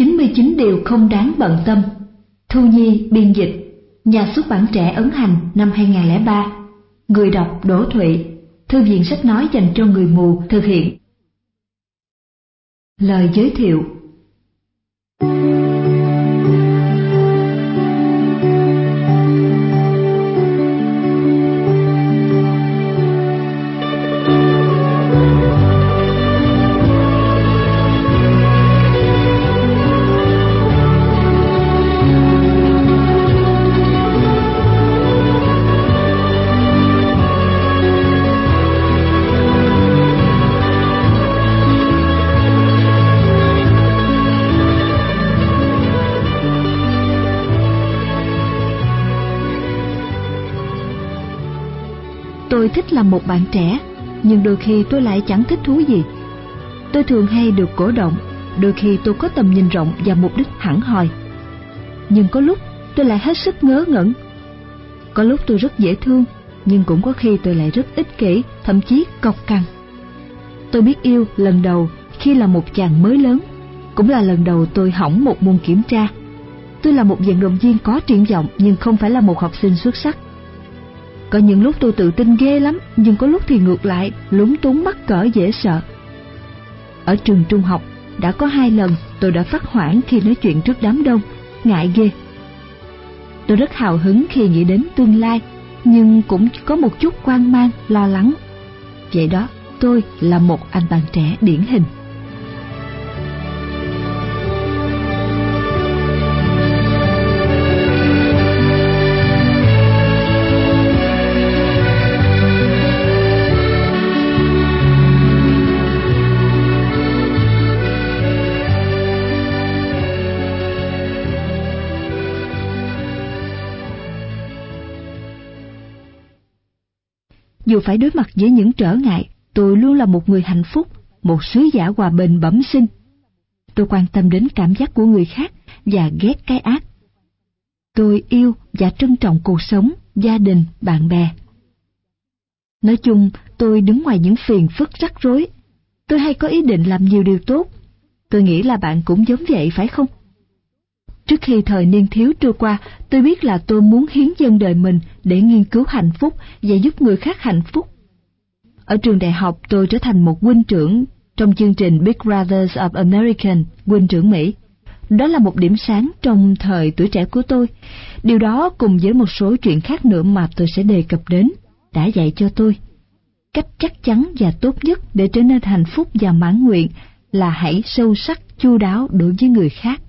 99 điều không đáng bận tâm. Thu Nhi biên dịch, nhà xuất bản Trẻ ấn hành năm 2003. Người đọc Đỗ Thụy, thư viện sách nói dành cho người mù thực hiện. Lời giới thiệu. Tôi thích làm một bạn trẻ, nhưng đôi khi tôi lại chẳng thích thú gì. Tôi thường hay được cổ động, đôi khi tôi có tầm nhìn rộng và mục đích hẳn hoi. Nhưng có lúc tôi lại hết sức ngớ ngẩn. Có lúc tôi rất dễ thương, nhưng cũng có khi tôi lại rất ích kỷ, thậm chí cộc cằn. Tôi biết yêu lần đầu khi là một chàng mới lớn, cũng là lần đầu tôi hỏng một môn kiểm tra. Tôi là một vận động viên có triển vọng nhưng không phải là một học sinh xuất sắc. Có những lúc tôi tự tin ghê lắm, nhưng có lúc thì ngược lại, lúng túng mắc cỡ dễ sợ. Ở trường trung học, đã có 2 lần tôi đã phát hoảng khi nói chuyện trước đám đông, ngại ghê. Tôi rất hào hứng khi nghĩ đến tương lai, nhưng cũng có một chút hoang mang, lo lắng. Vậy đó, tôi là một anh bạn trẻ điển hình. Dù phải đối mặt với những trở ngại, tôi luôn là một người hạnh phúc, một sứ giả hòa bình bẩm sinh. Tôi quan tâm đến cảm giác của người khác và ghét cái ác. Tôi yêu và trân trọng cuộc sống, gia đình, bạn bè. Nói chung, tôi đứng ngoài những phiền phức rắc rối. Tôi hay có ý định làm nhiều điều tốt. Tôi nghĩ là bạn cũng giống vậy phải không? Trước khi thời niên thiếu trôi qua, tôi biết là tôi muốn hiến dâng đời mình để nghiên cứu hạnh phúc và giúp người khác hạnh phúc. Ở trường đại học, tôi trở thành một huynh trưởng trong chương trình Big Brothers of American, huynh trưởng Mỹ. Đó là một điểm sáng trong thời tuổi trẻ của tôi. Điều đó cùng với một số chuyện khác nữa mà tôi sẽ đề cập đến, đã dạy cho tôi cách chắc chắn và tốt nhất để trở nên hạnh phúc và mãn nguyện là hãy sâu sắc, chu đáo đối với người khác.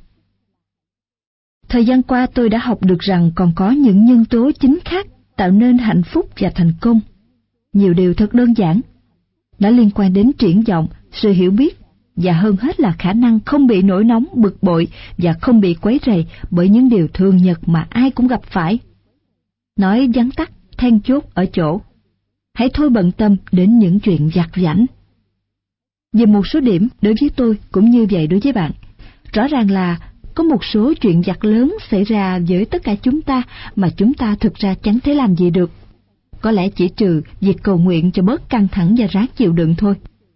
Thời gian qua tôi đã học được rằng còn có những nhân tố chính khác tạo nên hạnh phúc và thành công. Nhiều điều thật đơn giản. Nó liên quan đến triển vọng, sự hiểu biết, và hơn hết là khả năng không bị nổi nóng, bực bội và không bị quấy rầy bởi những điều thường nhật mà ai cũng gặp phải. Nói vắn tắt, then chốt ở chỗ, hãy thôi bận tâm đến những chuyện vặt vãnh. Về một số điểm, đối với tôi cũng như vậy đối với bạn. Rõ ràng là có một số chuyện vặt lớn xảy ra với tất cả chúng ta mà chúng ta thực ra chẳng thể làm gì được. Có lẽ chỉ trừ việc cầu nguyện cho bớt căng thẳng và ráng chịu đựng thôi.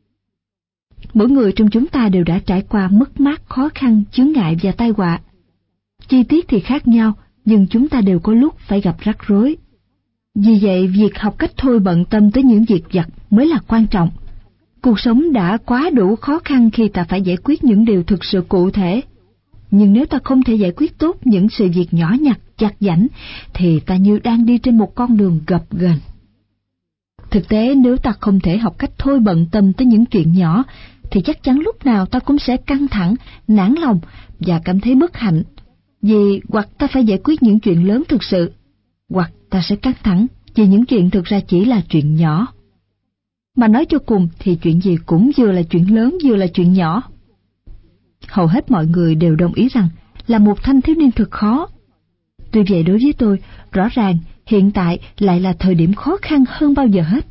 Mỗi người trong chúng ta đều đã trải qua mất mát, khó khăn, chướng ngại và tai họa. Chi tiết thì khác nhau, nhưng chúng ta đều có lúc phải gặp rắc rối. Vì vậy, việc học cách thôi bận tâm tới những việc vặt mới là quan trọng. Cuộc sống đã quá đủ khó khăn khi ta phải giải quyết những điều thực sự cụ thể. Nhưng nếu ta không thể giải quyết tốt những sự việc nhỏ nhặt, vặt vãnh, thì ta như đang đi trên một con đường gập ghềnh. Thực tế, nếu ta không thể học cách thôi bận tâm tới những chuyện nhỏ, thì chắc chắn lúc nào ta cũng sẽ căng thẳng, nản lòng và cảm thấy bất hạnh. Vì hoặc ta phải giải quyết những chuyện lớn thực sự, hoặc ta sẽ căng thẳng vì những chuyện thực ra chỉ là chuyện nhỏ. Mà nói cho cùng thì chuyện gì cũng vừa là chuyện lớn vừa là chuyện nhỏ. Hầu hết mọi người đều đồng ý rằng là một thanh thiếu niên thật khó. Tuy vậy đối với tôi, rõ ràng hiện tại lại là thời điểm khó khăn hơn bao giờ hết.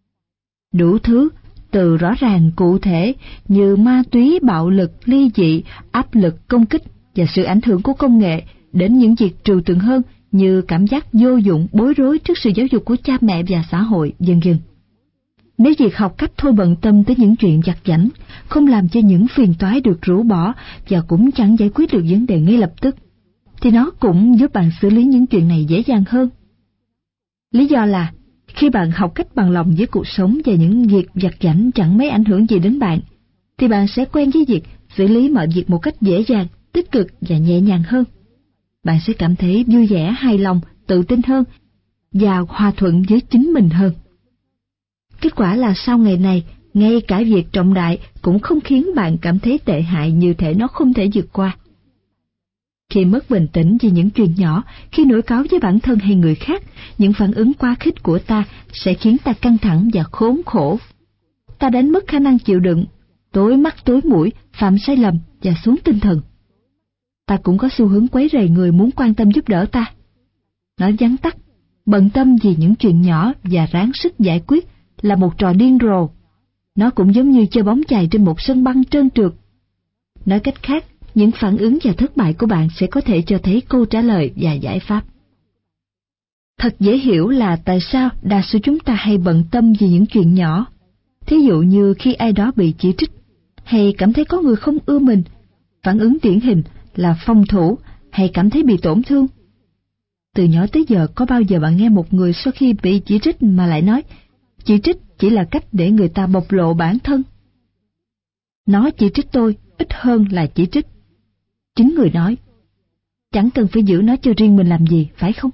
Đủ thứ, từ rõ ràng cụ thể như ma túy, bạo lực, ly dị, áp lực, công kích và sự ảnh hưởng của công nghệ, đến những việc trừu tượng hơn như cảm giác vô dụng, bối rối trước sự giáo dục của cha mẹ và xã hội, vân vân. Nếu việc học cách thôi bận tâm tới những chuyện vặt vãnh không làm cho những phiền toái được rũ bỏ và cũng chẳng giải quyết được vấn đề ngay lập tức, thì nó cũng giúp bạn xử lý những chuyện này dễ dàng hơn. Lý do là khi bạn học cách bằng lòng với cuộc sống và những việc vặt vãnh chẳng mấy ảnh hưởng gì đến bạn, thì bạn sẽ quen với việc xử lý mọi việc một cách dễ dàng, tích cực và nhẹ nhàng hơn. Bạn sẽ cảm thấy vui vẻ, hài lòng, tự tin hơn và hòa thuận với chính mình hơn. Kết quả là sau ngày này, ngay cả việc trọng đại cũng không khiến bạn cảm thấy tệ hại như thể nó không thể vượt qua. Khi mất bình tĩnh vì những chuyện nhỏ, khi nổi cáu với bản thân hay người khác, những phản ứng quá khích của ta sẽ khiến ta căng thẳng và khốn khổ. Ta đánh mất khả năng chịu đựng, tối mắt tối mũi, phạm sai lầm và xuống tinh thần. Ta cũng có xu hướng quấy rầy người muốn quan tâm giúp đỡ ta. Nói vắn tắt, bận tâm vì những chuyện nhỏ và ráng sức giải quyết là một trò điên rồ. Nó cũng giống như chơi bóng chày trên một sân băng trơn trượt. Nói cách khác, những phản ứng và thất bại của bạn sẽ có thể cho thấy câu trả lời và giải pháp. Thật dễ hiểu là tại sao đa số chúng ta hay bận tâm vì những chuyện nhỏ. Thí dụ như khi ai đó bị chỉ trích, hay cảm thấy có người không ưa mình, phản ứng điển hình là phòng thủ hay cảm thấy bị tổn thương. Từ nhỏ tới giờ có bao giờ bạn nghe một người sau khi bị chỉ trích mà lại nói, chỉ trích chỉ là cách để người ta bộc lộ bản thân? Nó chỉ trích tôi ít hơn là chỉ trích. Chính người nói, chẳng cần phải giữ nó cho riêng mình làm gì, phải không?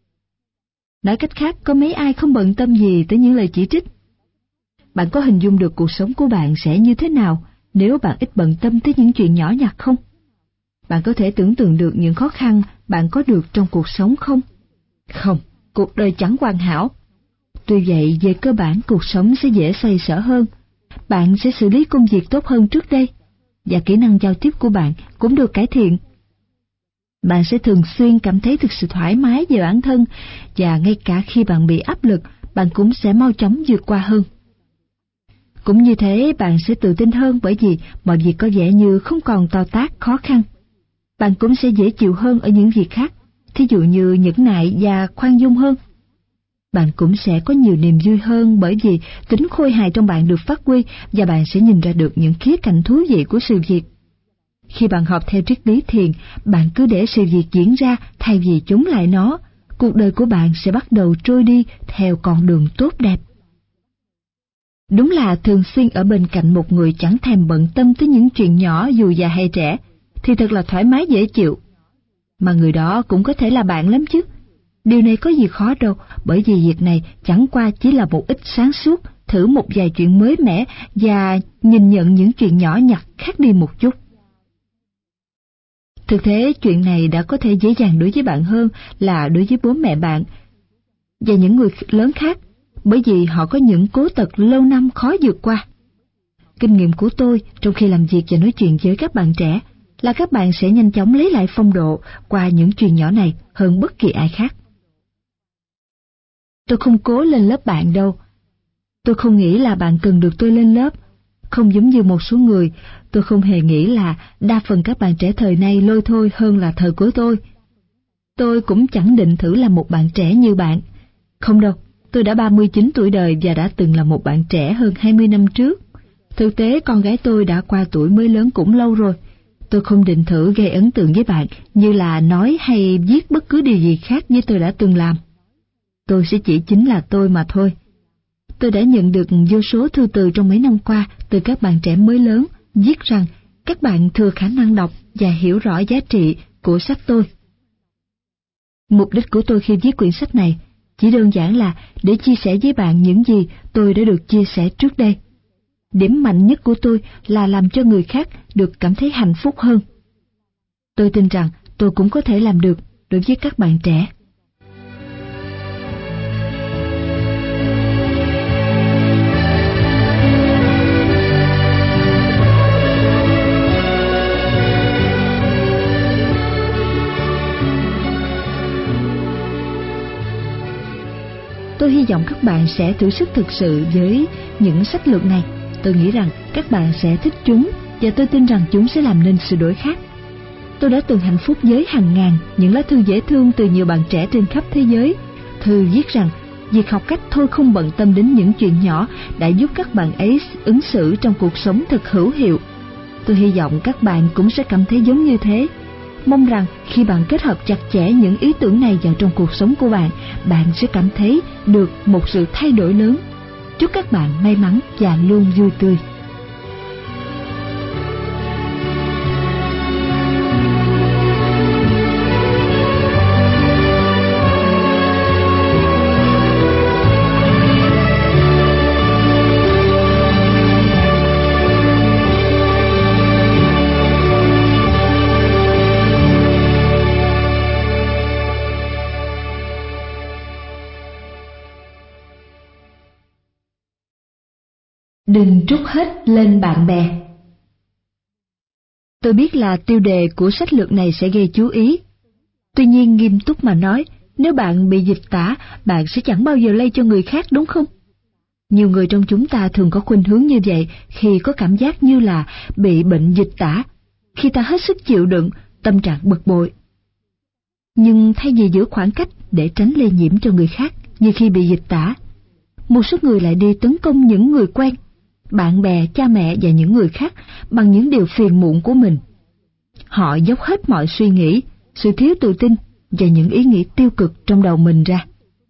Nói cách khác, có mấy ai không bận tâm gì tới những lời chỉ trích? Bạn có hình dung được cuộc sống của bạn sẽ như thế nào nếu bạn ít bận tâm tới những chuyện nhỏ nhặt không? Bạn có thể tưởng tượng được những khó khăn bạn có được trong cuộc sống không? Không, cuộc đời chẳng hoàn hảo. Tuy vậy, về cơ bản cuộc sống sẽ dễ xoay sở hơn. Bạn sẽ xử lý công việc tốt hơn trước đây, và kỹ năng giao tiếp của bạn cũng được cải thiện. Bạn sẽ thường xuyên cảm thấy thực sự thoải mái về bản thân, và ngay cả khi bạn bị áp lực, bạn cũng sẽ mau chóng vượt qua hơn. Cũng như thế, bạn sẽ tự tin hơn bởi vì mọi việc có vẻ như không còn to tát khó khăn. Bạn cũng sẽ dễ chịu hơn ở những việc khác, thí dụ như nhẫn nại và khoan dung hơn. Bạn cũng sẽ có nhiều niềm vui hơn bởi vì tính khôi hài trong bạn được phát huy và bạn sẽ nhìn ra được những khía cạnh thú vị của sự việc. Khi bạn học theo triết lý thiền, bạn cứ để sự việc diễn ra thay vì chống lại nó. Cuộc đời của bạn sẽ bắt đầu trôi đi theo con đường tốt đẹp. Đúng là thường xuyên ở bên cạnh một người chẳng thèm bận tâm tới những chuyện nhỏ dù già hay trẻ, thì thật là thoải mái dễ chịu. Mà người đó cũng có thể là bạn lắm chứ. Điều này có gì khó đâu, bởi vì việc này chẳng qua chỉ là một ít sáng suốt, thử một vài chuyện mới mẻ và nhìn nhận những chuyện nhỏ nhặt khác đi một chút. Thực tế, chuyện này đã có thể dễ dàng đối với bạn hơn là đối với bố mẹ bạn và những người lớn khác, bởi vì họ có những cố tật lâu năm khó vượt qua. Kinh nghiệm của tôi trong khi làm việc và nói chuyện với các bạn trẻ là các bạn sẽ nhanh chóng lấy lại phong độ qua những chuyện nhỏ này hơn bất kỳ ai khác. Tôi không cố lên lớp bạn đâu. Tôi không nghĩ là bạn cần được tôi lên lớp. Không giống như một số người, tôi không hề nghĩ là đa phần các bạn trẻ thời nay lôi thôi hơn là thời của tôi. Tôi cũng chẳng định thử làm một bạn trẻ như bạn. Không đâu, tôi đã 39 tuổi đời và đã từng là một bạn trẻ hơn 20 năm trước. Thực tế con gái tôi đã qua tuổi mới lớn cũng lâu rồi. Tôi không định thử gây ấn tượng với bạn như là nói hay viết bất cứ điều gì khác như tôi đã từng làm. Tôi sẽ chỉ chính là tôi mà thôi. Tôi đã nhận được vô số thư từ trong mấy năm qua từ các bạn trẻ mới lớn viết rằng các bạn thừa khả năng đọc và hiểu rõ giá trị của sách tôi. Mục đích của tôi khi viết quyển sách này chỉ đơn giản là để chia sẻ với bạn những gì tôi đã được chia sẻ trước đây. Điểm mạnh nhất của tôi là làm cho người khác được cảm thấy hạnh phúc hơn. Tôi tin rằng tôi cũng có thể làm được đối với các bạn trẻ. Tôi hy vọng các bạn sẽ thử sức thực sự với những sách lược này. Tôi nghĩ rằng các bạn sẽ thích chúng và tôi tin rằng chúng sẽ làm nên sự đổi khác. Tôi đã từng hạnh phúc với hàng ngàn những lá thư dễ thương từ nhiều bạn trẻ trên khắp thế giới. Thư viết rằng việc học cách thôi không bận tâm đến những chuyện nhỏ đã giúp các bạn ấy ứng xử trong cuộc sống thật hữu hiệu. Tôi hy vọng các bạn cũng sẽ cảm thấy giống như thế. Mong rằng khi bạn kết hợp chặt chẽ những ý tưởng này vào trong cuộc sống của bạn, bạn sẽ cảm thấy được một sự thay đổi lớn. Chúc các bạn may mắn và luôn vui tươi. Đừng trút hết lên bạn bè. Tôi biết là tiêu đề của sách lược này sẽ gây chú ý. Tuy nhiên nghiêm túc mà nói, nếu bạn bị dịch tả, bạn sẽ chẳng bao giờ lây cho người khác, đúng không? Nhiều người trong chúng ta thường có khuynh hướng như vậy khi có cảm giác như là bị bệnh dịch tả, khi ta hết sức chịu đựng, tâm trạng bực bội. Nhưng thay vì giữ khoảng cách để tránh lây nhiễm cho người khác như khi bị dịch tả, một số người lại đi tấn công những người quen, bạn bè, cha mẹ và những người khác bằng những điều phiền muộn của mình. Họ dốc hết mọi suy nghĩ, sự thiếu tự tin và những ý nghĩ tiêu cực trong đầu mình ra.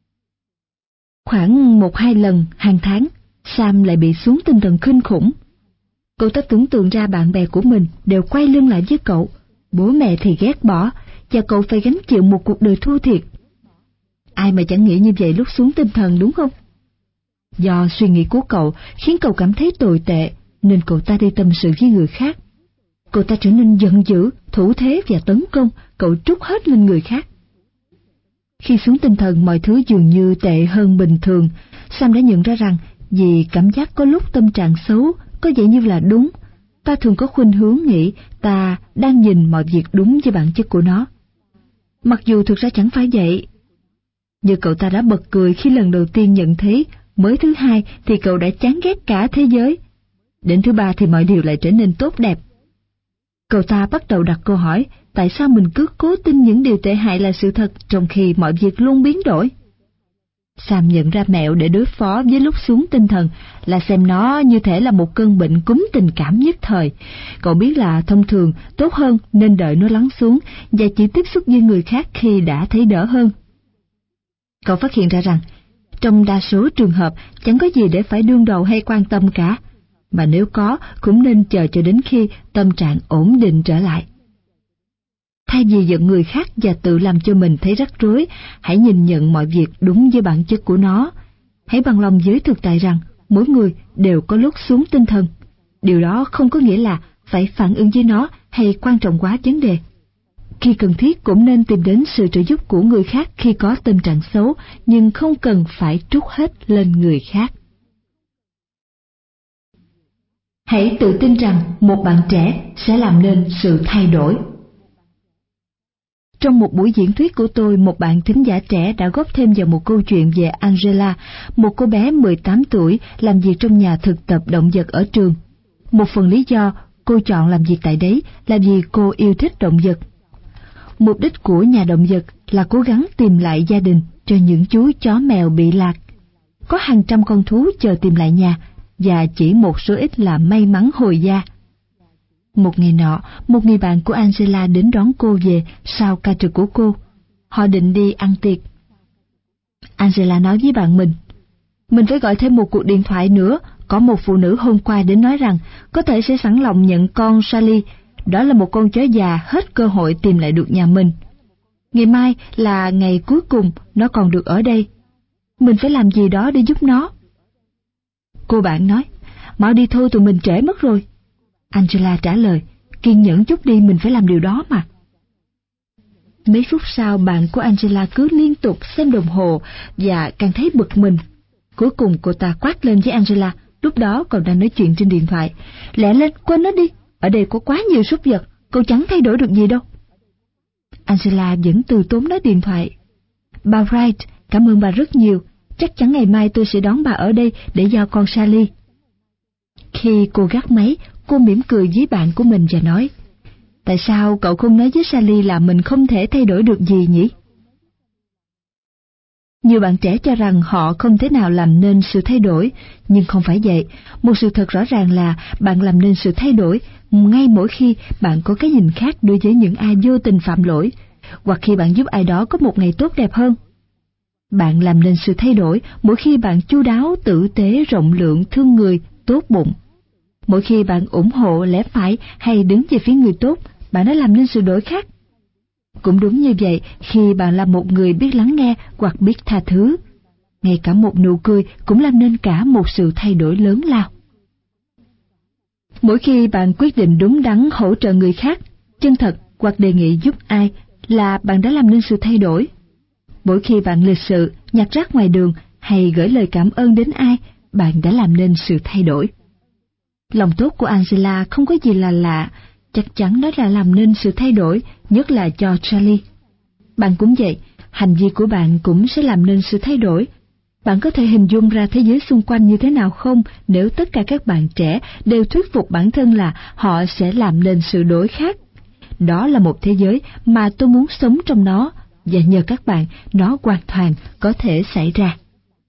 Khoảng 1-2 lần hàng tháng, Sam lại bị xuống tinh thần kinh khủng. Cậu ta tưởng tượng ra bạn bè của mình đều quay lưng lại với cậu, bố mẹ thì ghét bỏ, và cậu phải gánh chịu một cuộc đời thua thiệt. Ai mà chẳng nghĩ như vậy lúc xuống tinh thần, đúng không? Do suy nghĩ của cậu khiến cậu cảm thấy tồi tệ, nên cậu ta đi tâm sự với người khác. Cậu ta trở nên giận dữ, thủ thế và tấn công, cậu trút hết lên người khác. Khi xuống tinh thần mọi thứ dường như tệ hơn bình thường, Sam đã nhận ra rằng vì cảm giác có lúc tâm trạng xấu có vẻ như là đúng, ta thường có khuynh hướng nghĩ ta đang nhìn mọi việc đúng với bản chất của nó. Mặc dù thực ra chẳng phải vậy. Như cậu ta đã bật cười khi lần đầu tiên nhận thấy, mới thứ hai thì cậu đã chán ghét cả thế giới. Đến thứ ba thì mọi điều lại trở nên tốt đẹp. Cậu ta bắt đầu đặt câu hỏi tại sao mình cứ cố tin những điều tệ hại là sự thật trong khi mọi việc luôn biến đổi. Sam nhận ra mẹo để đối phó với lúc xuống tinh thần là xem nó như thể là một cơn bệnh cúm tình cảm nhất thời. Cậu biết là thông thường tốt hơn nên đợi nó lắng xuống và chỉ tiếp xúc với người khác khi đã thấy đỡ hơn. Cậu phát hiện ra rằng trong đa số trường hợp chẳng có gì để phải đương đầu hay quan tâm cả, mà nếu có cũng nên chờ cho đến khi tâm trạng ổn định trở lại. Thay vì giận người khác và tự làm cho mình thấy rắc rối, hãy nhìn nhận mọi việc đúng với bản chất của nó. Hãy bằng lòng với thực tại rằng mỗi người đều có lúc xuống tinh thần. Điều đó không có nghĩa là phải phản ứng với nó hay quan trọng quá vấn đề. Khi cần thiết cũng nên tìm đến sự trợ giúp của người khác khi có tâm trạng xấu, nhưng không cần phải trút hết lên người khác. Hãy tự tin rằng một bạn trẻ sẽ làm nên sự thay đổi. Trong một buổi diễn thuyết của tôi, một bạn thính giả trẻ đã góp thêm vào một câu chuyện về Angela, một cô bé 18 tuổi làm việc trong nhà thực tập động vật ở trường. Một phần lý do cô chọn làm việc tại đấy là vì cô yêu thích động vật. Mục đích của nhà động vật là cố gắng tìm lại gia đình cho những chú chó mèo bị lạc. Có hàng trăm con thú chờ tìm lại nhà, và chỉ một số ít là may mắn hồi gia. Một ngày nọ, một người bạn của Angela đến đón cô về sau ca trực của cô. Họ định đi ăn tiệc. Angela nói với bạn mình phải gọi thêm một cuộc điện thoại nữa. Có một phụ nữ hôm qua đến nói rằng có thể sẽ sẵn lòng nhận con Charlie. Đó là một con chó già hết cơ hội tìm lại được nhà mình. Ngày mai là ngày cuối cùng nó còn được ở đây. Mình phải làm gì đó để giúp nó. Cô bạn nói, mau đi thôi, tụi mình trễ mất rồi. Angela trả lời, kiên nhẫn chút đi, mình phải làm điều đó mà. Mấy phút sau, bạn của Angela cứ liên tục xem đồng hồ và càng thấy bực mình. Cuối cùng cô ta quát lên với Angela, lúc đó còn đang nói chuyện trên điện thoại. Lẹ lên, quên nó đi, ở đây có quá nhiều súc vật, cậu chẳng thay đổi được gì đâu. Angela vẫn từ tốn nói điện thoại. Bà Wright, cảm ơn bà rất nhiều, chắc chắn ngày mai tôi sẽ đón bà ở đây để giao con Sally. Khi cô gác máy, cô mỉm cười với bạn của mình và nói, tại sao cậu không nói với Sally là mình không thể thay đổi được gì nhỉ? Nhiều bạn trẻ cho rằng họ không thể nào làm nên sự thay đổi, nhưng không phải vậy. Một sự thật rõ ràng là bạn làm nên sự thay đổi ngay mỗi khi bạn có cái nhìn khác đối với những ai vô tình phạm lỗi, hoặc khi bạn giúp ai đó có một ngày tốt đẹp hơn. Bạn làm nên sự thay đổi mỗi khi bạn chu đáo, tử tế, rộng lượng, thương người, tốt bụng. Mỗi khi bạn ủng hộ lẽ phải hay đứng về phía người tốt, bạn đã làm nên sự đổi khác. Cũng đúng như vậy, khi bạn là một người biết lắng nghe hoặc biết tha thứ, ngay cả một nụ cười cũng làm nên cả một sự thay đổi lớn lao. Mỗi khi bạn quyết định đúng đắn hỗ trợ người khác, chân thật hoặc đề nghị giúp ai là bạn đã làm nên sự thay đổi. Mỗi khi bạn lịch sự, nhặt rác ngoài đường hay gửi lời cảm ơn đến ai, bạn đã làm nên sự thay đổi. Lòng tốt của Angela không có gì là lạ, chắc chắn nó là làm nên sự thay đổi, nhất là cho Charlie. Bạn cũng vậy, hành vi của bạn cũng sẽ làm nên sự thay đổi. Bạn có thể hình dung ra thế giới xung quanh như thế nào không nếu tất cả các bạn trẻ đều thuyết phục bản thân là họ sẽ làm nên sự đổi khác? Đó là một thế giới mà tôi muốn sống trong nó, và nhờ các bạn, nó hoàn toàn có thể xảy ra.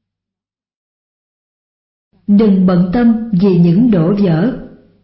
Đừng bận tâm vì những đổ vỡ.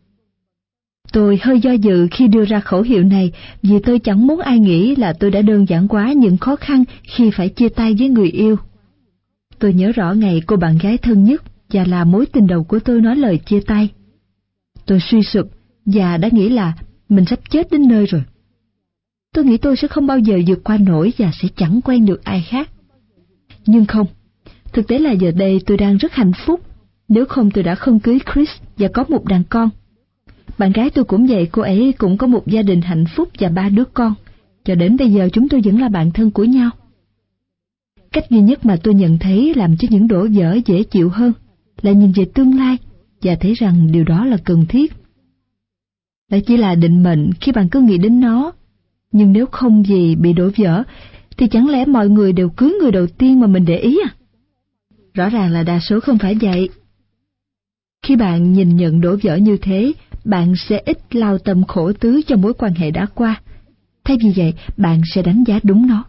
Tôi hơi do dự khi đưa ra khẩu hiệu này vì tôi chẳng muốn ai nghĩ là tôi đã đơn giản hóa những khó khăn khi phải chia tay với người yêu. Tôi nhớ rõ ngày cô bạn gái thân nhất và là mối tình đầu của tôi nói lời chia tay. Tôi suy sụp và đã nghĩ là mình sắp chết đến nơi rồi. Tôi nghĩ tôi sẽ không bao giờ vượt qua nổi và sẽ chẳng quen được ai khác. Nhưng không, thực tế là giờ đây tôi đang rất hạnh phúc. Nếu không tôi đã không cưới Chris và có một đàn con. Bạn gái tôi cũng vậy, cô ấy cũng có một gia đình hạnh phúc và 3 đứa con. Cho đến bây giờ chúng tôi vẫn là bạn thân của nhau. Cách duy nhất mà tôi nhận thấy làm cho những đổ vỡ dễ chịu hơn là nhìn về tương lai và thấy rằng điều đó là cần thiết. Đó chỉ là định mệnh khi bạn cứ nghĩ đến nó. Nhưng nếu không gì bị đổ vỡ, thì chẳng lẽ mọi người đều cưới người đầu tiên mà mình để ý à? Rõ ràng là đa số không phải vậy. Khi bạn nhìn nhận đổ vỡ như thế, bạn sẽ ít lao tâm khổ tứ cho mối quan hệ đã qua. Thay vì vậy, bạn sẽ đánh giá đúng nó.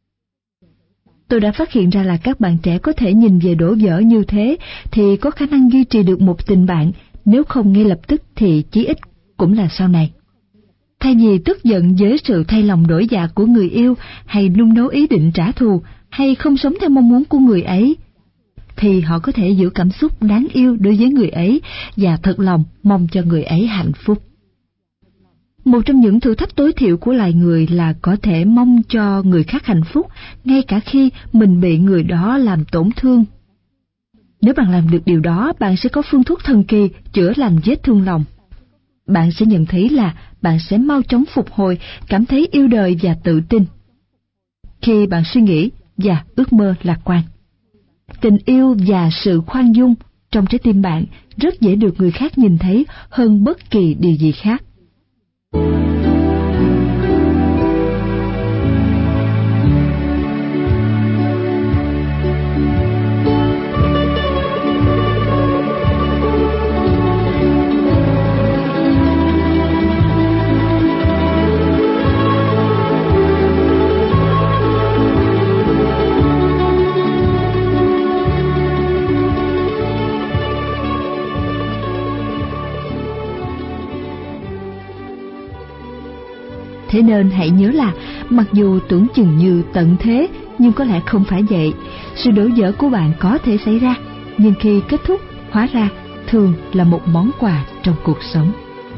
Tôi đã phát hiện ra là các bạn trẻ có thể nhìn về đổ vỡ như thế thì có khả năng duy trì được một tình bạn, nếu không ngay lập tức thì chí ít cũng là sau này. Thay vì tức giận với sự thay lòng đổi dạ của người yêu, hay nung nấu ý định trả thù, hay không sống theo mong muốn của người ấy, thì họ có thể giữ cảm xúc đáng yêu đối với người ấy và thật lòng mong cho người ấy hạnh phúc. Một trong những thử thách tối thiểu của loài người là có thể mong cho người khác hạnh phúc, ngay cả khi mình bị người đó làm tổn thương. Nếu bạn làm được điều đó, bạn sẽ có phương thuốc thần kỳ chữa lành vết thương lòng. Bạn sẽ nhận thấy là bạn sẽ mau chóng phục hồi, cảm thấy yêu đời và tự tin. Khi bạn suy nghĩ và ước mơ lạc quan, tình yêu và sự khoan dung trong trái tim bạn rất dễ được người khác nhìn thấy hơn bất kỳ điều gì khác. Thế nên hãy nhớ là, mặc dù tưởng chừng như tận thế, nhưng có lẽ không phải vậy. Sự đổ vỡ của bạn có thể xảy ra, nhưng khi kết thúc, hóa ra thường là một món quà trong cuộc sống.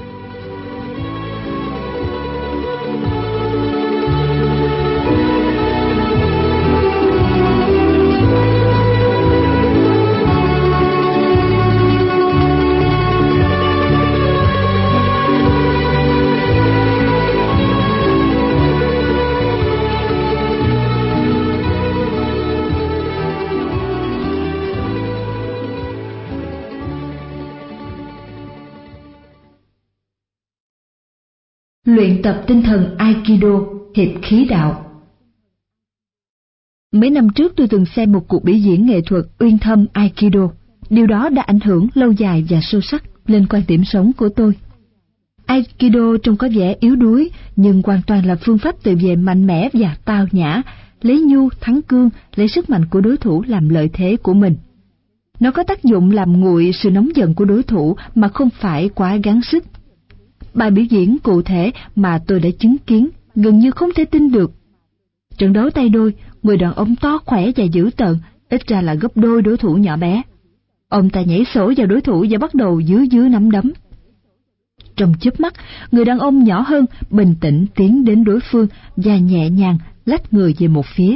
Luyện tập tinh thần Aikido, hiệp khí đạo. Mấy năm trước tôi từng xem một cuộc biểu diễn nghệ thuật uyên thâm Aikido. Điều đó đã ảnh hưởng lâu dài và sâu sắc lên quan điểm sống của tôi. Aikido trông có vẻ yếu đuối, nhưng hoàn toàn là phương pháp tự vệ mạnh mẽ và tao nhã, lấy nhu thắng cương, lấy sức mạnh của đối thủ làm lợi thế của mình. Nó có tác dụng làm nguội sự nóng giận của đối thủ mà không phải quá gắng sức. Bài biểu diễn cụ thể mà tôi đã chứng kiến gần như không thể tin được. Trận đấu tay đôi, người đàn ông to khỏe và dữ tợn, ít ra là gấp đôi đối thủ nhỏ bé. Ông ta nhảy sổ vào đối thủ và bắt đầu dưới nắm đấm. Trong chớp mắt, người đàn ông nhỏ hơn bình tĩnh tiến đến đối phương và nhẹ nhàng lách người về một phía.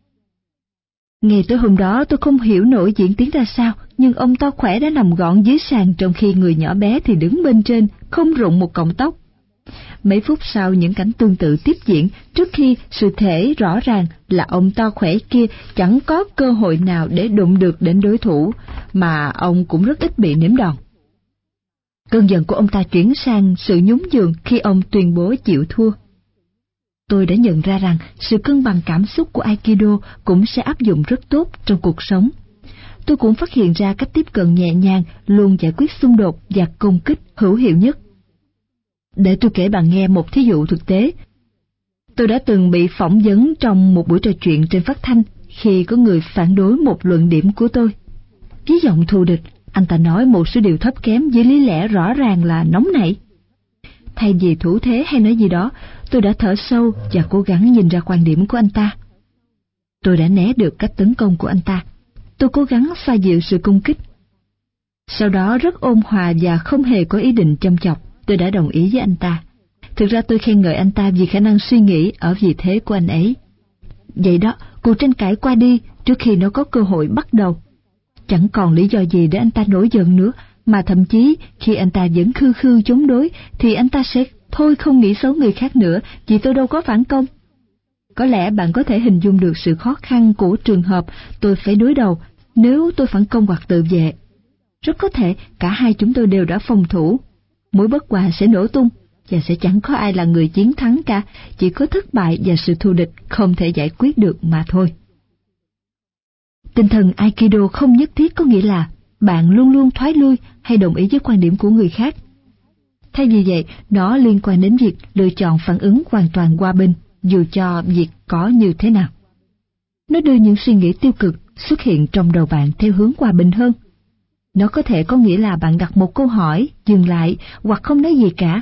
Ngày tối hôm đó tôi không hiểu nổi diễn tiến ra sao, nhưng ông to khỏe đã nằm gọn dưới sàn trong khi người nhỏ bé thì đứng bên trên, không rụng một cọng tóc. Mấy phút sau những cảnh tương tự tiếp diễn, trước khi sự thể rõ ràng là ông to khỏe kia chẳng có cơ hội nào để đụng được đến đối thủ, mà ông cũng rất ít bị nếm đòn. Cơn giận của ông ta chuyển sang sự nhún nhường khi ông tuyên bố chịu thua. Tôi đã nhận ra rằng sự cân bằng cảm xúc của Aikido cũng sẽ áp dụng rất tốt trong cuộc sống. Tôi cũng phát hiện ra cách tiếp cận nhẹ nhàng, luôn giải quyết xung đột và công kích hữu hiệu nhất. Để tôi kể bạn nghe một thí dụ thực tế. Tôi đã từng bị phỏng vấn trong một buổi trò chuyện trên phát thanh khi có người phản đối một luận điểm của tôi. Với giọng thù địch, anh ta nói một số điều thấp kém với lý lẽ rõ ràng là nóng nảy. Thay vì thủ thế hay nói gì đó, tôi đã thở sâu và cố gắng nhìn ra quan điểm của anh ta. Tôi đã né được cách tấn công của anh ta. Tôi cố gắng xoa dịu sự công kích. Sau đó rất ôn hòa và không hề có ý định châm chọc, tôi đã đồng ý với anh ta. Thực ra tôi khen ngợi anh ta vì khả năng suy nghĩ ở vị thế của anh ấy. Vậy đó, cuộc tranh cãi qua đi trước khi nó có cơ hội bắt đầu. Chẳng còn lý do gì để anh ta nổi giận nữa, mà thậm chí khi anh ta vẫn khư khư chống đối thì anh ta sẽ thôi không nghĩ xấu người khác nữa vì tôi đâu có phản công. Có lẽ bạn có thể hình dung được sự khó khăn của trường hợp tôi phải đối đầu nếu tôi phản công hoặc tự vệ. Rất có thể cả hai chúng tôi đều đã phòng thủ. Mối bất hòa sẽ nổ tung và sẽ chẳng có ai là người chiến thắng cả, chỉ có thất bại và sự thù địch không thể giải quyết được mà thôi. Tinh thần Aikido không nhất thiết có nghĩa là bạn luôn luôn thoái lui hay đồng ý với quan điểm của người khác. Thay vì vậy, nó liên quan đến việc lựa chọn phản ứng hoàn toàn hòa bình, dù cho việc có như thế nào. Nó đưa những suy nghĩ tiêu cực xuất hiện trong đầu bạn theo hướng hòa bình hơn. Nó có thể có nghĩa là bạn đặt một câu hỏi, dừng lại hoặc không nói gì cả.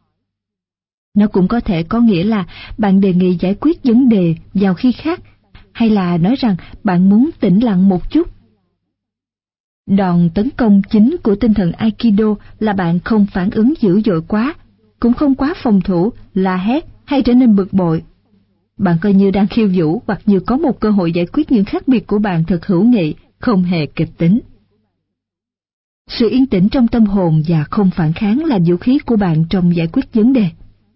Nó cũng có thể có nghĩa là bạn đề nghị giải quyết vấn đề vào khi khác, hay là nói rằng bạn muốn tĩnh lặng một chút. Đòn tấn công chính của tinh thần Aikido là bạn không phản ứng dữ dội quá, cũng không quá phòng thủ, la hét hay trở nên bực bội. Bạn coi như đang khiêu vũ hoặc như có một cơ hội giải quyết những khác biệt của bạn thật hữu nghị, không hề kịch tính. Sự yên tĩnh trong tâm hồn và không phản kháng là vũ khí của bạn trong giải quyết vấn đề.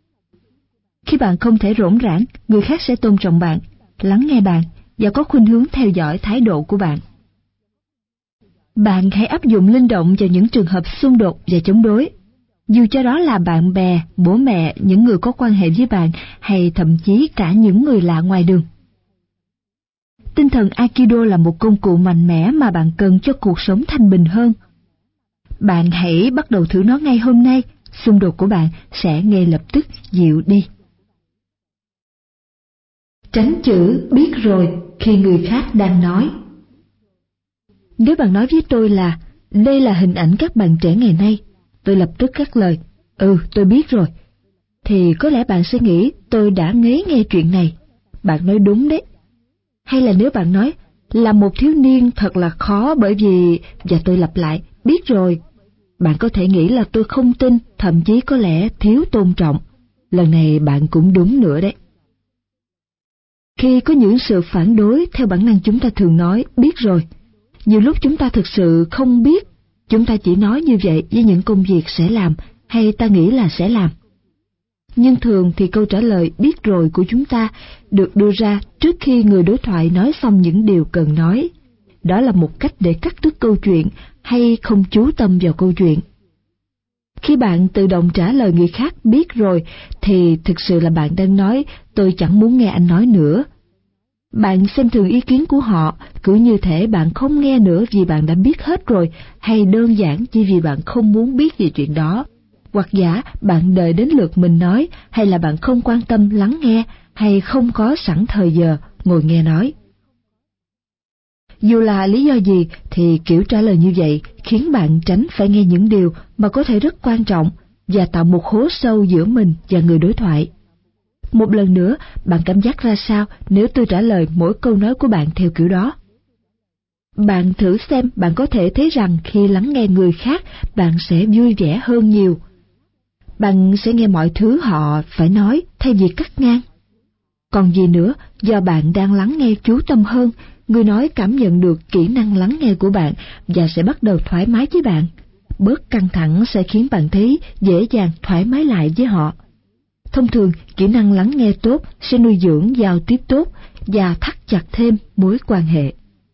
Khi bạn không thể rỗng rãng, người khác sẽ tôn trọng bạn, lắng nghe bạn và có khuynh hướng theo dõi thái độ của bạn. Bạn hãy áp dụng linh động vào những trường hợp xung đột và chống đối, dù cho đó là bạn bè, bố mẹ, những người có quan hệ với bạn hay thậm chí cả những người lạ ngoài đường. Tinh thần Aikido là một công cụ mạnh mẽ mà bạn cần cho cuộc sống thanh bình hơn. Bạn hãy bắt đầu thử nó ngay hôm nay, xung đột của bạn sẽ ngay lập tức dịu đi. Tránh chữ biết rồi khi người khác đang nói. Nếu bạn nói với tôi là đây là hình ảnh các bạn trẻ ngày nay, tôi lập tức cắt lời, tôi biết rồi, thì có lẽ bạn sẽ nghĩ tôi đã ngấy nghe chuyện này. Bạn nói đúng đấy. Hay là nếu bạn nói là một thiếu niên thật là khó bởi vì, và tôi lặp lại, biết rồi, bạn có thể nghĩ là tôi không tin, thậm chí có lẽ thiếu tôn trọng. Lần này bạn cũng đúng nữa đấy. Khi có những sự phản đối, theo bản năng chúng ta thường nói biết rồi. Nhiều lúc chúng ta thực sự không biết, chúng ta chỉ nói như vậy với những công việc sẽ làm hay ta nghĩ là sẽ làm. Nhưng thường thì câu trả lời biết rồi của chúng ta được đưa ra trước khi người đối thoại nói xong những điều cần nói. Đó là một cách để cắt đứt câu chuyện hay không chú tâm vào câu chuyện. Khi bạn tự động trả lời người khác biết rồi thì thực sự là bạn đang nói tôi chẳng muốn nghe anh nói nữa. Bạn xem thường ý kiến của họ, cứ như thể bạn không nghe nữa vì bạn đã biết hết rồi, hay đơn giản chỉ vì bạn không muốn biết về chuyện đó. Hoặc giả bạn đợi đến lượt mình nói, hay là bạn không quan tâm lắng nghe, hay không có sẵn thời giờ, ngồi nghe nói. Dù là lý do gì thì kiểu trả lời như vậy khiến bạn tránh phải nghe những điều mà có thể rất quan trọng và tạo một hố sâu giữa mình và người đối thoại. Một lần nữa, bạn cảm giác ra sao nếu tôi trả lời mỗi câu nói của bạn theo kiểu đó? Bạn thử xem bạn có thể thấy rằng khi lắng nghe người khác, bạn sẽ vui vẻ hơn nhiều. Bạn sẽ nghe mọi thứ họ phải nói thay vì cắt ngang. Còn gì nữa, do bạn đang lắng nghe chú tâm hơn, người nói cảm nhận được kỹ năng lắng nghe của bạn và sẽ bắt đầu thoải mái với bạn. Bớt căng thẳng sẽ khiến bạn thấy dễ dàng thoải mái lại với họ. Thông thường, kỹ năng lắng nghe tốt sẽ nuôi dưỡng giao tiếp tốt và thắt chặt thêm mối quan hệ.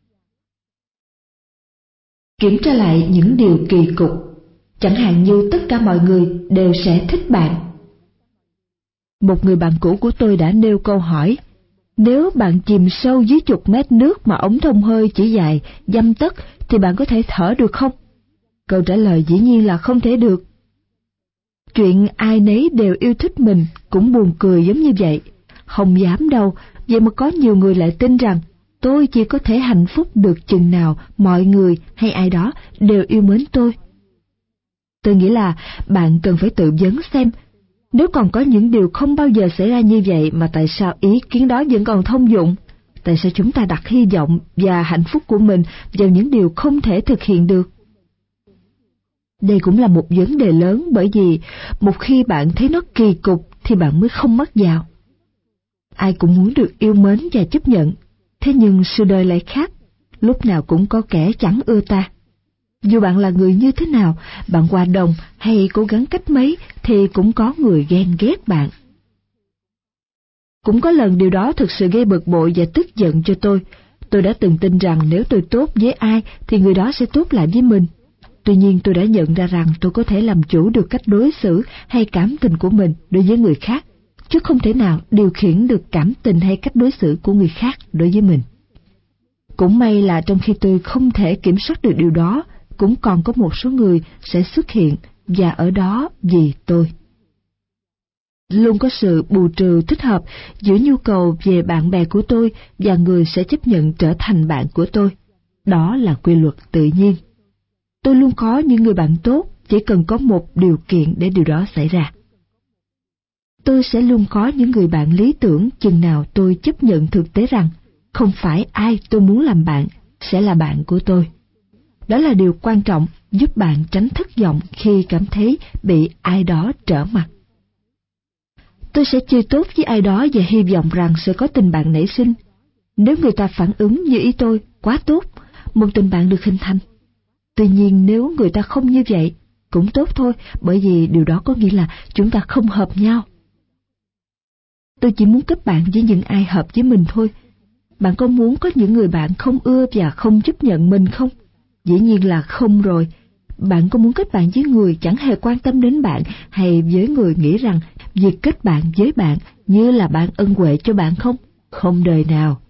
Kiểm tra lại những điều kỳ cục, chẳng hạn như tất cả mọi người đều sẽ thích bạn. Một người bạn cũ của tôi đã nêu câu hỏi, nếu bạn chìm sâu dưới chục mét nước mà ống thông hơi chỉ dài dăm tấc thì bạn có thể thở được không? Câu trả lời dĩ nhiên là không thể được. Chuyện ai nấy đều yêu thích mình cũng buồn cười giống như vậy. Không dám đâu, vậy mà có nhiều người lại tin rằng tôi chỉ có thể hạnh phúc được chừng nào mọi người hay ai đó đều yêu mến tôi. Tôi nghĩ là bạn cần phải tự vấn xem, nếu còn có những điều không bao giờ xảy ra như vậy mà tại sao ý kiến đó vẫn còn thông dụng? Tại sao chúng ta đặt hy vọng và hạnh phúc của mình vào những điều không thể thực hiện được? Đây cũng là một vấn đề lớn, bởi vì một khi bạn thấy nó kỳ cục thì bạn mới không mắc vào. Ai cũng muốn được yêu mến và chấp nhận, thế nhưng sự đời lại khác, lúc nào cũng có kẻ chẳng ưa ta. Dù bạn là người như thế nào, bạn hòa đồng hay cố gắng cách mấy thì cũng có người ghen ghét bạn. Cũng có lần điều đó thực sự gây bực bội và tức giận cho tôi. Tôi đã từng tin rằng nếu tôi tốt với ai thì người đó sẽ tốt lại với mình. Tuy nhiên tôi đã nhận ra rằng tôi có thể làm chủ được cách đối xử hay cảm tình của mình đối với người khác, chứ không thể nào điều khiển được cảm tình hay cách đối xử của người khác đối với mình. Cũng may là trong khi tôi không thể kiểm soát được điều đó, cũng còn có một số người sẽ xuất hiện và ở đó vì tôi. Luôn có sự bù trừ thích hợp giữa nhu cầu về bạn bè của tôi và người sẽ chấp nhận trở thành bạn của tôi. Đó là quy luật tự nhiên. Tôi luôn có những người bạn tốt, chỉ cần có một điều kiện để điều đó xảy ra. Tôi sẽ luôn có những người bạn lý tưởng chừng nào tôi chấp nhận thực tế rằng không phải ai tôi muốn làm bạn sẽ là bạn của tôi. Đó là điều quan trọng giúp bạn tránh thất vọng khi cảm thấy bị ai đó trở mặt. Tôi sẽ chơi tốt với ai đó và hy vọng rằng sẽ có tình bạn nảy sinh. Nếu người ta phản ứng như ý tôi, quá tốt, một tình bạn được hình thành. Tuy nhiên nếu người ta không như vậy, cũng tốt thôi, bởi vì điều đó có nghĩa là chúng ta không hợp nhau. Tôi chỉ muốn kết bạn với những ai hợp với mình thôi. Bạn có muốn có những người bạn không ưa và không chấp nhận mình không? Dĩ nhiên là không rồi. Bạn có muốn kết bạn với người chẳng hề quan tâm đến bạn, hay với người nghĩ rằng việc kết bạn với bạn như là bạn ân huệ cho bạn không? Không đời nào.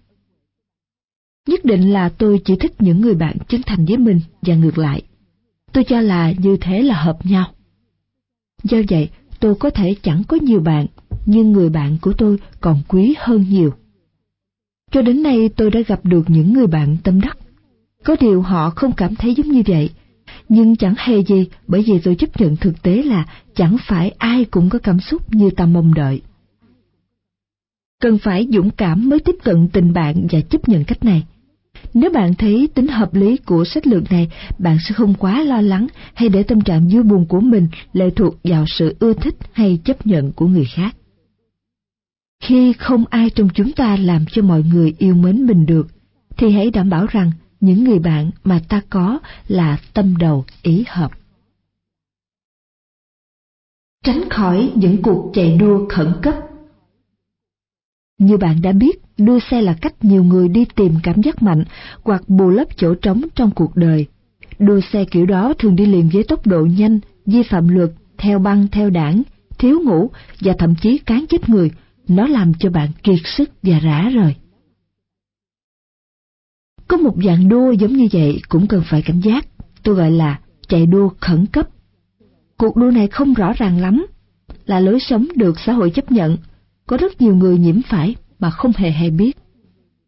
Nhất định là tôi chỉ thích những người bạn chân thành với mình và ngược lại. Tôi cho là như thế là hợp nhau. Do vậy, tôi có thể chẳng có nhiều bạn, nhưng người bạn của tôi còn quý hơn nhiều. Cho đến nay tôi đã gặp được những người bạn tâm đắc. Có điều họ không cảm thấy giống như vậy, nhưng chẳng hề gì, bởi vì tôi chấp nhận thực tế là chẳng phải ai cũng có cảm xúc như ta mong đợi. Cần phải dũng cảm mới tiếp cận tình bạn và chấp nhận cách này. Nếu bạn thấy tính hợp lý của sách lược này, bạn sẽ không quá lo lắng hay để tâm trạng vui buồn của mình lệ thuộc vào sự ưa thích hay chấp nhận của người khác. Khi không ai trong chúng ta làm cho mọi người yêu mến mình được, thì hãy đảm bảo rằng những người bạn mà ta có là tâm đầu ý hợp. Tránh khỏi những cuộc chạy đua khẩn cấp. Như bạn đã biết, đua xe là cách nhiều người đi tìm cảm giác mạnh hoặc bù lấp chỗ trống trong cuộc đời. Đua xe kiểu đó thường đi liền với tốc độ nhanh, vi phạm luật, theo băng theo đảng, thiếu ngủ và thậm chí cán chết người. Nó làm cho bạn kiệt sức và rã rời. Có một dạng đua giống như vậy cũng cần phải cảnh giác, tôi gọi là chạy đua khẩn cấp. Cuộc đua này không rõ ràng lắm, là lối sống được xã hội chấp nhận, có rất nhiều người nhiễm phải mà không hề hay biết.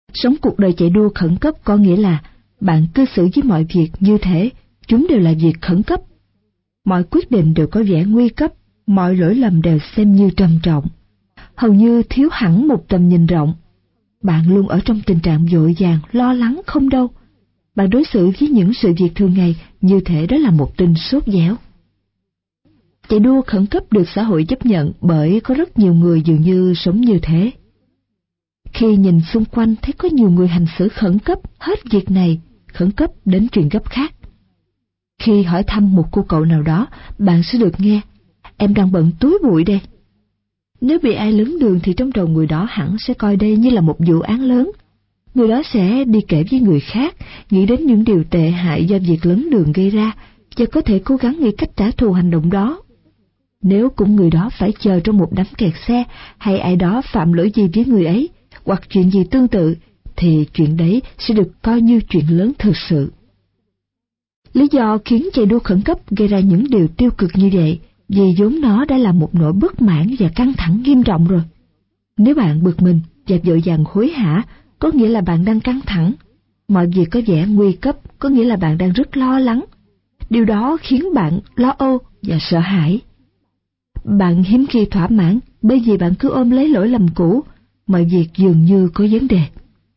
Sống cuộc đời chạy đua khẩn cấp có nghĩa là bạn cư xử với mọi việc như thể chúng đều là việc khẩn cấp. Mọi quyết định đều có vẻ nguy cấp, mọi lỗi lầm đều xem như trầm trọng. Hầu như thiếu hẳn một tầm nhìn rộng. Bạn luôn ở trong tình trạng vội vàng, lo lắng không đâu. Bạn đối xử với những sự việc thường ngày như thể đó là một tin sốt dẻo. Chạy đua khẩn cấp được xã hội chấp nhận bởi có rất nhiều người dường như sống như thế. Khi nhìn xung quanh thấy có nhiều người hành xử khẩn cấp hết việc này, khẩn cấp đến chuyện gấp khác. Khi hỏi thăm một cô cậu nào đó, bạn sẽ được nghe, em đang bận túi bụi đây. Nếu bị ai lấn đường thì trong đầu người đó hẳn sẽ coi đây như là một vụ án lớn. Người đó sẽ đi kể với người khác, nghĩ đến những điều tệ hại do việc lấn đường gây ra, và có thể cố gắng nghĩ cách trả thù hành động đó. Nếu cũng người đó phải chờ trong một đám kẹt xe, hay ai đó phạm lỗi gì với người ấy, hoặc chuyện gì tương tự, thì chuyện đấy sẽ được coi như chuyện lớn thực sự. Lý do khiến chạy đua khẩn cấp gây ra những điều tiêu cực như vậy, vì vốn nó đã là một nỗi bất mãn và căng thẳng nghiêm trọng rồi. Nếu bạn bực mình và vội vàng hối hả, có nghĩa là bạn đang căng thẳng. Mọi việc có vẻ nguy cấp, có nghĩa là bạn đang rất lo lắng. Điều đó khiến bạn lo âu và sợ hãi. Bạn hiếm khi thỏa mãn bởi vì bạn cứ ôm lấy lỗi lầm cũ, mọi việc dường như có vấn đề.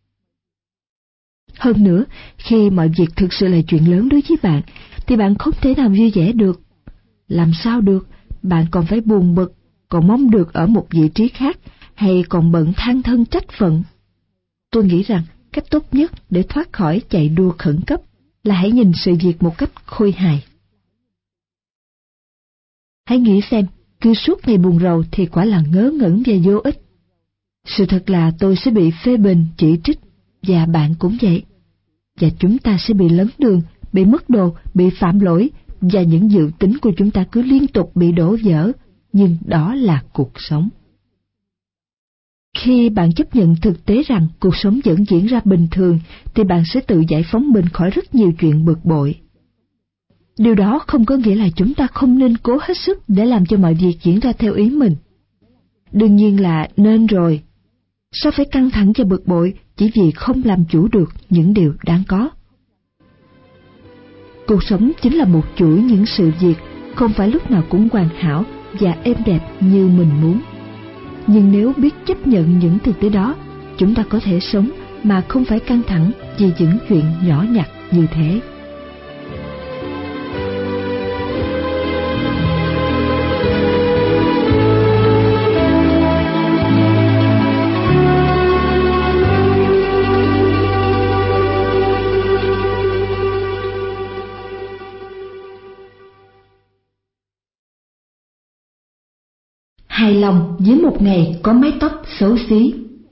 Hơn nữa, khi mọi việc thực sự là chuyện lớn đối với bạn, thì bạn không thể nào vui vẻ được. Làm sao được, bạn còn phải buồn bực, còn mong được ở một vị trí khác, hay còn bận than thân trách phận. Tôi nghĩ rằng cách tốt nhất để thoát khỏi chạy đua khẩn cấp là hãy nhìn sự việc một cách khôi hài. Hãy nghĩ xem, cứ suốt ngày buồn rầu thì quả là ngớ ngẩn và vô ích. Sự thật là tôi sẽ bị phê bình, chỉ trích, và bạn cũng vậy. Và chúng ta sẽ bị lấn đường, bị mất đồ, bị phạm lỗi, và những dự tính của chúng ta cứ liên tục bị đổ vỡ, nhưng đó là cuộc sống. Khi bạn chấp nhận thực tế rằng cuộc sống vẫn diễn ra bình thường, thì bạn sẽ tự giải phóng mình khỏi rất nhiều chuyện bực bội. Điều đó không có nghĩa là chúng ta không nên cố hết sức để làm cho mọi việc diễn ra theo ý mình. Đương nhiên là nên rồi. Sao phải căng thẳng và bực bội chỉ vì không làm chủ được những điều đáng có? Cuộc sống chính là một chuỗi những sự việc, không phải lúc nào cũng hoàn hảo và êm đẹp như mình muốn. Nhưng nếu biết chấp nhận những thực tế đó, chúng ta có thể sống mà không phải căng thẳng vì những chuyện nhỏ nhặt như thế. Hài lòng với một ngày có mái tóc xấu xí.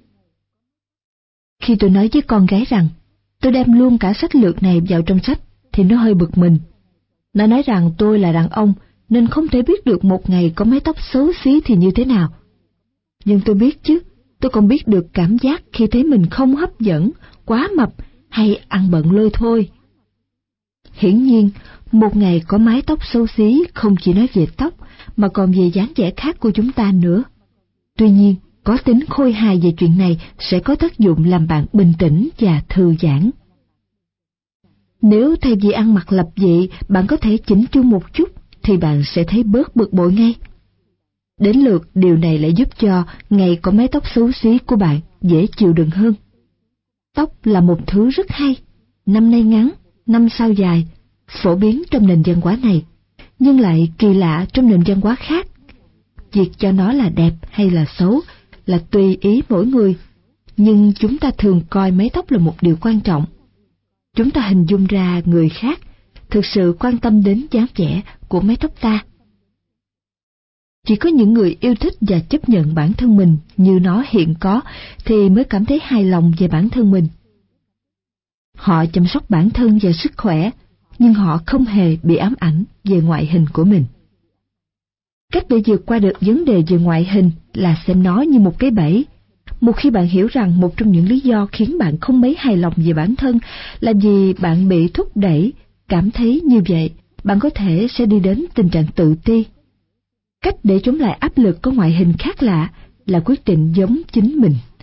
Khi tôi nói với con gái rằng tôi đem luôn cả sách lược này vào trong sách, thì nó hơi bực mình. Nó nói rằng tôi là đàn ông nên không thể biết được một ngày có mái tóc xấu xí thì như thế nào. Nhưng tôi biết chứ, tôi còn biết được cảm giác khi thấy mình không hấp dẫn, quá mập hay ăn bận lôi thôi. Hiển nhiên, một ngày có mái tóc xấu xí không chỉ nói về tóc, mà còn về dáng vẻ khác của chúng ta nữa. Tuy nhiên, có tính khôi hài về chuyện này sẽ có tác dụng làm bạn bình tĩnh và thư giãn. Nếu thay vì ăn mặc lập dị, bạn có thể chỉnh chu một chút, thì bạn sẽ thấy bớt bực bội ngay. Đến lượt điều này lại giúp cho ngày có mái tóc xấu xí của bạn dễ chịu đựng hơn. Tóc là một thứ rất hay, năm nay ngắn, năm sau dài, phổ biến trong nền văn hóa này, nhưng lại kỳ lạ trong nền văn hóa khác. Việc cho nó là đẹp hay là xấu là tùy ý mỗi người, nhưng chúng ta thường coi mái tóc là một điều quan trọng. Chúng ta hình dung ra người khác thực sự quan tâm đến dáng vẻ của mái tóc ta. Chỉ có những người yêu thích và chấp nhận bản thân mình như nó hiện có thì mới cảm thấy hài lòng về bản thân mình. Họ chăm sóc bản thân và sức khỏe, nhưng họ không hề bị ám ảnh về ngoại hình của mình. Cách để vượt qua được vấn đề về ngoại hình là xem nó như một cái bẫy. Một khi bạn hiểu rằng một trong những lý do khiến bạn không mấy hài lòng về bản thân là vì bạn bị thúc đẩy, cảm thấy như vậy, bạn có thể sẽ đi đến tình trạng tự ti. Cách để chống lại áp lực có ngoại hình khác lạ là quyết định giống chính mình.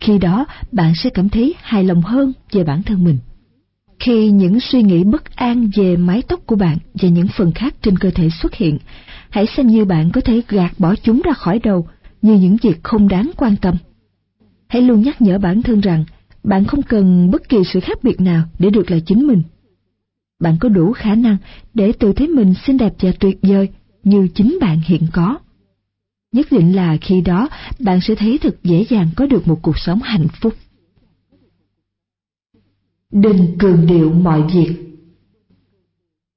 Khi đó bạn sẽ cảm thấy hài lòng hơn về bản thân mình. Khi những suy nghĩ bất an về mái tóc của bạn và những phần khác trên cơ thể xuất hiện, hãy xem như bạn có thể gạt bỏ chúng ra khỏi đầu như những việc không đáng quan tâm. Hãy luôn nhắc nhở bản thân rằng bạn không cần bất kỳ sự khác biệt nào để được là chính mình. Bạn có đủ khả năng để tự thấy mình xinh đẹp và tuyệt vời như chính bạn hiện có. Nhất định là khi đó bạn sẽ thấy thật dễ dàng có được một cuộc sống hạnh phúc. Đừng cường điệu mọi việc.